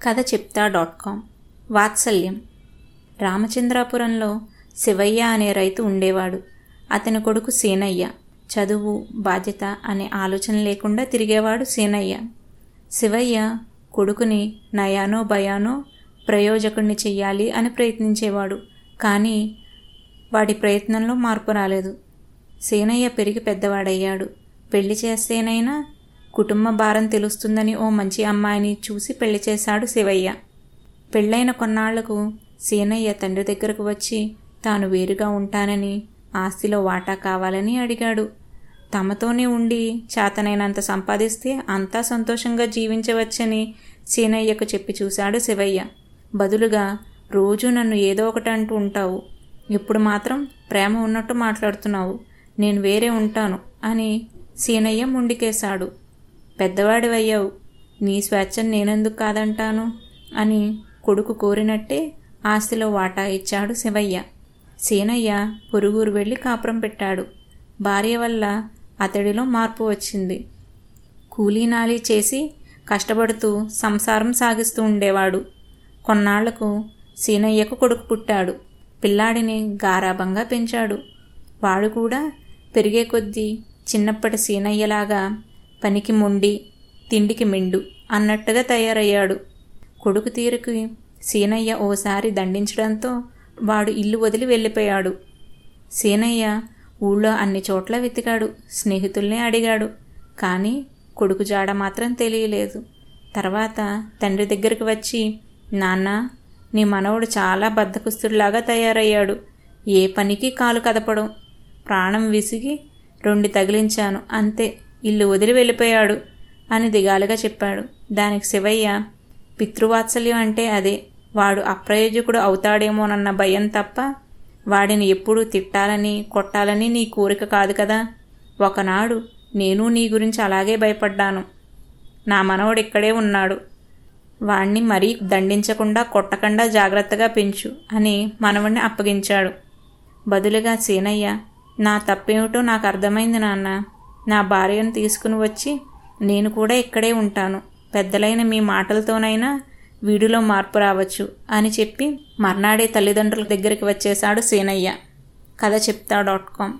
కథ చెప్తా.com. వాత్సల్యం. రామచంద్రాపురంలో శివయ్య అనే రైతు ఉండేవాడు. అతని కొడుకు సీనయ్య. చదువు, బాధ్యత అనే ఆలోచన లేకుండా తిరిగేవాడు సీనయ్య. శివయ్య కొడుకుని నయానో భయానో ప్రయోజకుడిని చెయ్యాలి అని ప్రయత్నించేవాడు. కానీ వాడి ప్రయత్నంలో మార్పు రాలేదు. సీనయ్య పెరిగి పెద్దవాడయ్యాడు. పెళ్లి చేస్తేనైనా కుటుంబ భారం తెలుస్తుందని ఓ మంచి అమ్మాయిని చూసి పెళ్లి చేశాడు శివయ్య. పెళ్ళైన కొన్నాళ్లకు సీనయ్య తండ్రి దగ్గరకు వచ్చి తాను వేరుగా ఉంటానని, ఆస్తిలో వాటా కావాలని అడిగాడు. తమతోనే ఉండి చేతనైనంత సంపాదిస్తే అంతా సంతోషంగా జీవించవచ్చని సీనయ్యకు చెప్పి చూశాడు శివయ్య. బదులుగా రోజు నన్ను ఏదో ఒకటి అంటూ ఉంటావు, ఇప్పుడు మాత్రం ప్రేమ ఉన్నట్టు మాట్లాడుతున్నావు, నేను వేరే ఉంటాను అని సీనయ్య ముండికేశాడు. పెద్దవాడివయ్యావు, నీ స్వేచ్ఛను నేనెందుకు కాదంటాను అని కొడుకు కోరినట్టే ఆస్తిలో వాటా ఇచ్చాడు శివయ్య. సీనయ్య పొరుగురు వెళ్ళి కాపురం పెట్టాడు. భార్య వల్ల అతడిలో మార్పు వచ్చింది. కూలీనాలి చేసి కష్టపడుతూ సంసారం సాగిస్తూ ఉండేవాడు. కొన్నాళ్లకు సీనయ్యకు కొడుకు పుట్టాడు. పిల్లాడిని గారాబంగా పెంచాడు. వాడు కూడా పెరిగే కొద్దీ చిన్నప్పటి సీనయ్యలాగా పనికి మొండి, తిండికి మెండు అన్నట్టుగా తయారయ్యాడు. కొడుకు తీరుకి సీనయ్య ఓసారి దండించడంతో వాడు ఇల్లు వదిలి వెళ్ళిపోయాడు. సీనయ్య ఊళ్ళో అన్ని చోట్ల వెతికాడు, స్నేహితుల్ని అడిగాడు. కానీ కొడుకు జాడ మాత్రం తెలియలేదు. తర్వాత తండ్రి దగ్గరికి వచ్చి, నాన్న, నీ మనవడు చాలా బద్ధకుస్తుడిలాగా తయారయ్యాడు, ఏ పనికి కాలు కదపడం, ప్రాణం విసిగి 2 తగిలించాను, అంతే, ఇల్లు వదిలి వెళ్ళిపోయాడు అని దిగాలుగా చెప్పాడు. దానికి శివయ్య, పితృవాత్సల్యం అంటే అదే, వాడు అప్రయోజకుడు అవుతాడేమోనన్న భయం తప్ప వాడిని ఎప్పుడూ తిట్టాలని కొట్టాలని నీ కోరిక కాదు కదా. ఒకనాడు నేను నీ గురించి అలాగే భయపడ్డాను. నా మనవడు ఇక్కడే ఉన్నాడు, వాణ్ణి మరీ దండించకుండా కొట్టకుండా జాగ్రత్తగా పెంచు అని మనవణ్ణి అప్పగించాడు. బదులుగా సీనయ్య, నా తప్పేమిటో నాకు అర్థమైంది నాన్న, నా భార్యను తీసుకుని వచ్చి నేను కూడా ఇక్కడే ఉంటాను, పెద్దలైన మీ మాటలతోనైనా వీడిలో మార్పు రావచ్చు అని చెప్పి మర్నాడే తల్లిదండ్రుల దగ్గరికి వచ్చేశాడు సీనయ్య. కథ చెప్తా.com.